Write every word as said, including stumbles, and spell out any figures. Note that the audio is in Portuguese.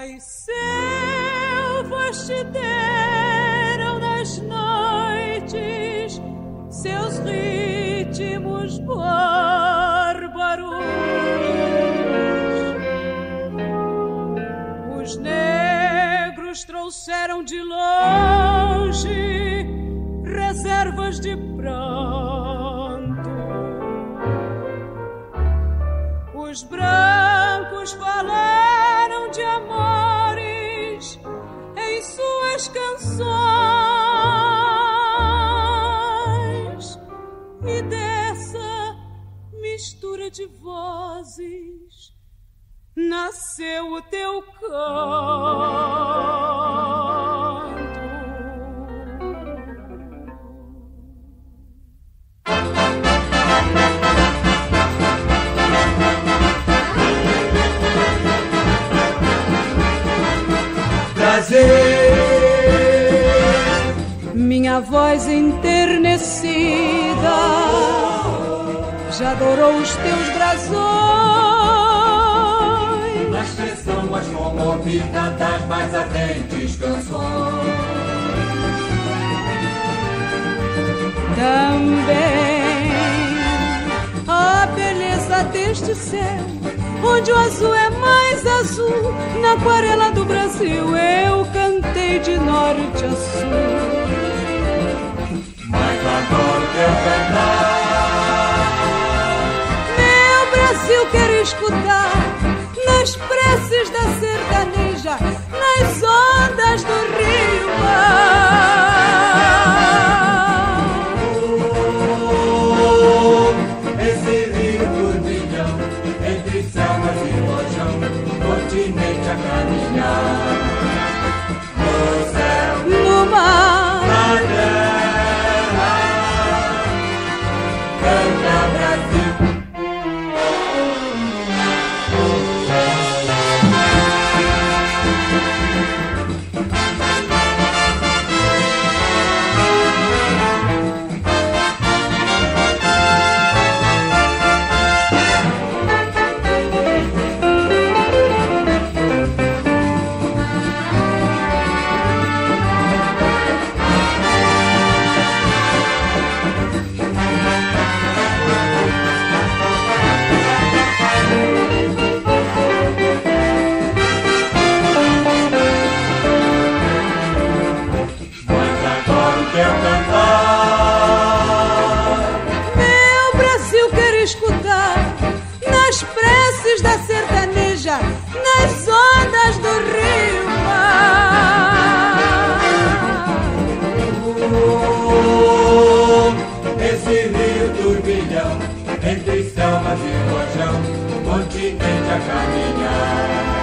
As selvas te deram nas noites seus ritmos bárbaros. Os negros trouxeram de longe reservas de pranto. Os brancos falaram de amores em suas canções, e dessa mistura de vozes nasceu o teu canto. Minha voz enternecida já adorou os teus brasões, na expressão mais comovida das mais ardentes canções. Também a beleza deste céu, onde o azul é mais azul, na aquarela do Brasil eu cantei de norte a sul. Mas adoro teu cantar, meu Brasil quero escutar, nas preces da sertaneja, nas ondas do rio mar. Oh, esse rio turbilhão, entre selvas e rojão, continente a caminhar. No céu, No mar, na terra, canta Brasil. da sertaneja, nas ondas do rio mar. Oh, esse rio turbilhão, entre selmas e rojão, continente a caminhar.